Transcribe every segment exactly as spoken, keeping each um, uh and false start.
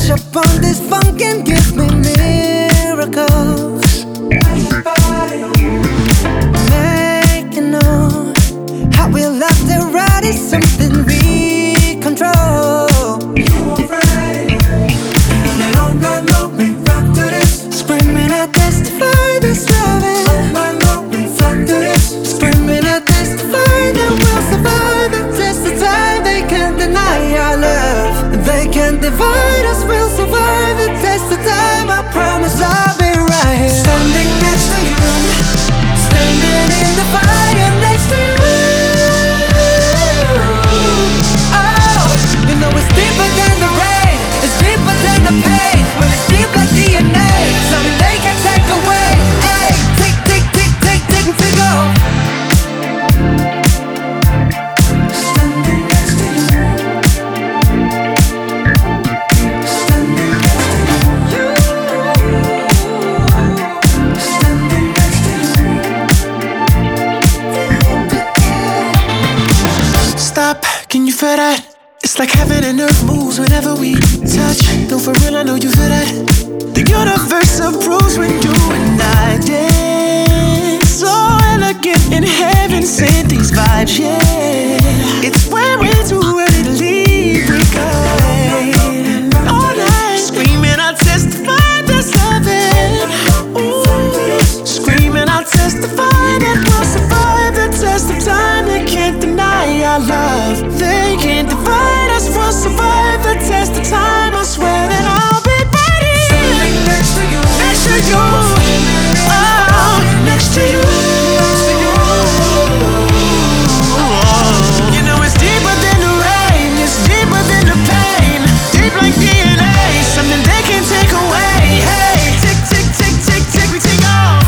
Touch upon this funk and give me miracles. Make you know how we love to ride is something we control. You already know. All night long we rock to this. Screaming I testify this loving. All night long we rock to this. Screaming I testify that we'll survive the test of time. They can't deny our love. They can't divide us. We'll survive the test of time. I promise I'll be right here, standing next to you, standing in the fire next to you. Oh, you know it's deeper than the rain, it's deeper than the pain. Well, it's deep like D N A, something they can take away. Hey, tick, tick, tick, tick, tick, tick off. Standing next to you, standing next to you, standing next to you. Stop, can you feel that? It's like heaven and earth moves whenever we touch. No, for real, I know you feel that. The universe approves when you and I dance. So elegant in heaven, sent these vibes, yeah. It's when we're too ready to leave, we go all night, screaming, I'll testify that's loving. Ooh, screaming, I'll testify that we'll survive the test of time. They can't deny our love. They can't divide us. We'll survive the test of time. I swear that I'll be right here, Standing next to you, next to you. Oh, next to you. You know it's deeper than the rain, it's deeper than the pain. Deep like D N A, something they can't take away. Hey, tick, tick, tick, tick, tick, we take off.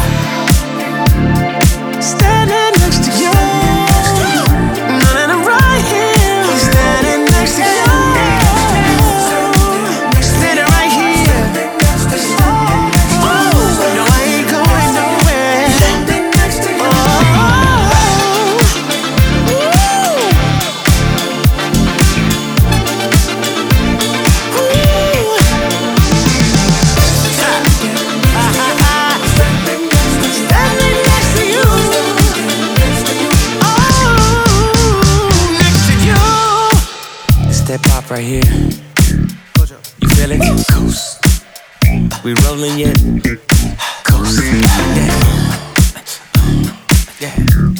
Standing next to you. No, no, no, right here. Standing next to you. Standing right here. Oh, no, I ain't going nowhere. standing next to you. Oh, standing next to you. Oh, next to you. It's that pop right here. You feel it? Coast. We rolling yet? Coast. Yeah. Yeah.